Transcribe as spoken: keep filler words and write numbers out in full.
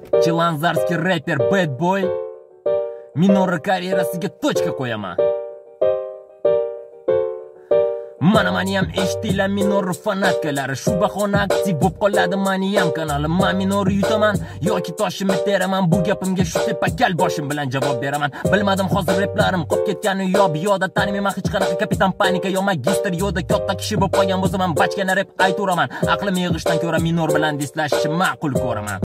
Chilanzarskiy rapper Bad Boy Minor karyerasiga tochka qo'yaman. Mana mani ham eshitinglar Minor fanatkalari, shu bahona aktiv bo'lib qoladi mani ham kanalim. Men Minor yutaman yoki toshimni teraman, bu gapimga shu tepakal boshim bilan javob beraman. Bilmadim hozir replarim qolib ketgani yo biyoda tanimayman hech qanaqa kapitan panika yo magister yoda katta kishi bo'lib qolgan bo'lsam ham bachkana rap ayturaman. Aqlim yig'ishdan ko'ra Minor bilan dislashishni ma'qul ko'raman.